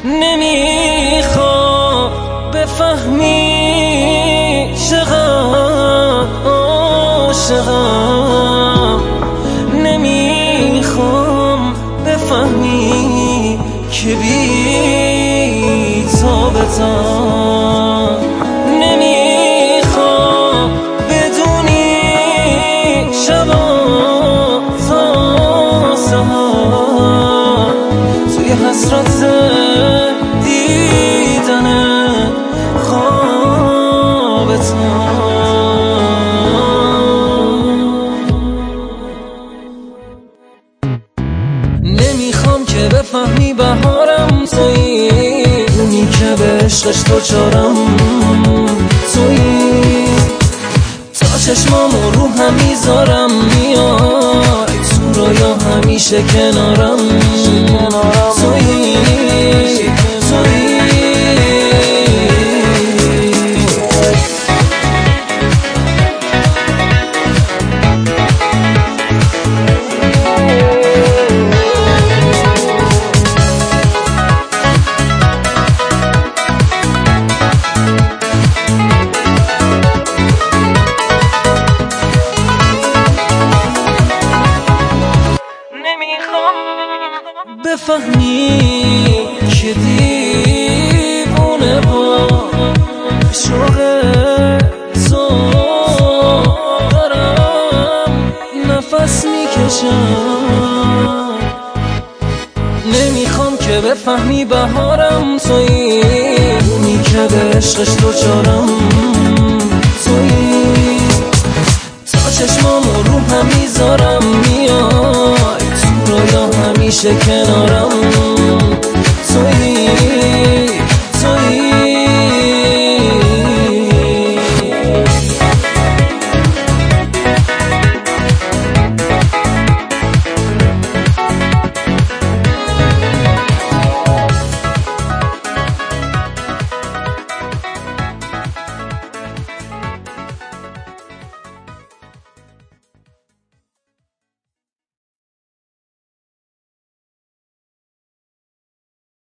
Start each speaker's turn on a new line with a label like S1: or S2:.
S1: نمیخوام بفهمی چقدر عاشقم، نمیخوام بفهمی که بی تابتم، نمیخوام بدونی شبا تا سهر توی حسرت دیدن خوابتم. نمیخوام که بفهمی بهارم تویی، اونی که به عشقش دوچارم تویی، تا چشمامو رو هم میذارم میای تو رویا همیشه کنارم تویی. بفهمی که دیوونه با شوق تو دارم نفس میکشم. نمیخوام که بفهمی بهارم تویی، اونی که به عشقش دوچارم تویی، تا چشمامو رو هم میذارم میای تو رویا همیشه کنارم